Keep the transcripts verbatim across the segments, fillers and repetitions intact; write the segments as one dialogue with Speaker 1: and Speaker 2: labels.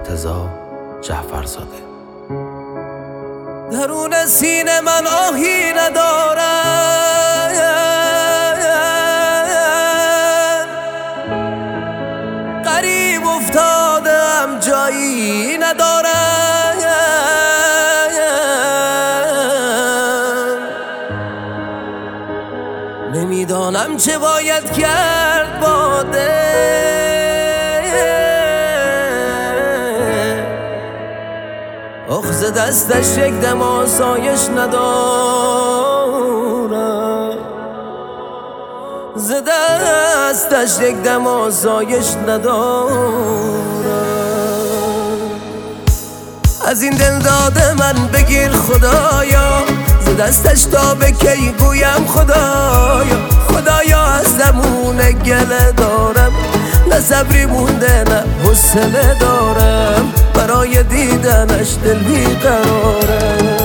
Speaker 1: مرتضی جعفرزاده.
Speaker 2: درون سینه من آهی ندارم، غریب افتادم جایی ندارم، نمیدانم چه باید کرد با دل، آخ ز دستش یک دم آسایش ندارم، ز دستش یک دم آسایش ندارم. از این دل داده من بگیر خدایا، ز دستش تا به کی گویم خدایا، خدایا از دمونه گله دارم، نه صبری مونده نه حوصله دارم، برای دیدنش دل بیقرارم.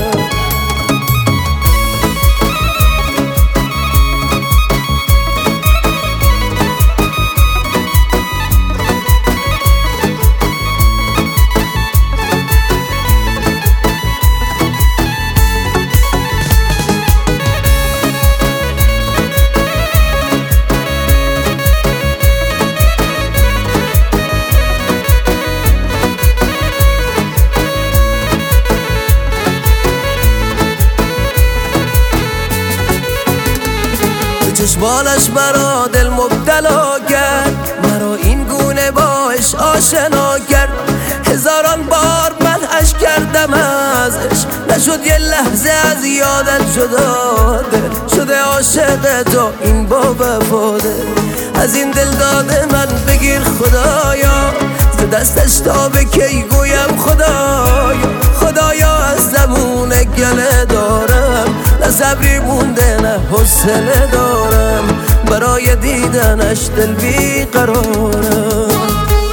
Speaker 2: چشمانش مرا دل مبتلا کرد، مرا این گونه باش آشنا کرد، هزاران بار من عشق کردم ازش، نشد یه لحظه از یادت جدا، دل شده عاشق تو این با وفاده. از این دل داده من بگیر خدایا، ز دستش تا به کی گویم خدایا، خدایا از زمونه گله دارم، نه صبری مونده نه حوصله دارم، برای دیدنش دل بیقرارم.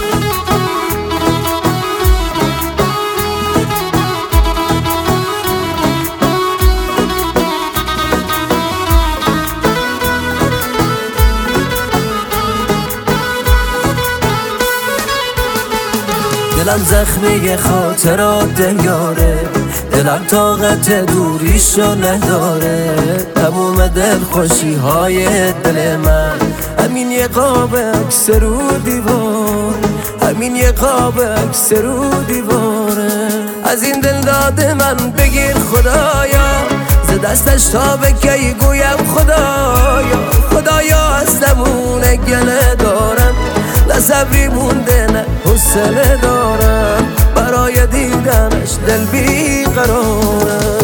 Speaker 2: دلم زخمی خاطرات یاره، دلم طاقت دوریشو نداره، تموم دل خوشی های دل من همین یه قاب عکس رو دیوار، همین یه قاب عکس رو دیواره. از این دل داده من بگیر خدایا، ز دستش تا به کی گویم خدایا، خدایا از دمونه گله دارم، نه صبری مونده نه حوصله دارم، برای دیدنش دل بیقرارم.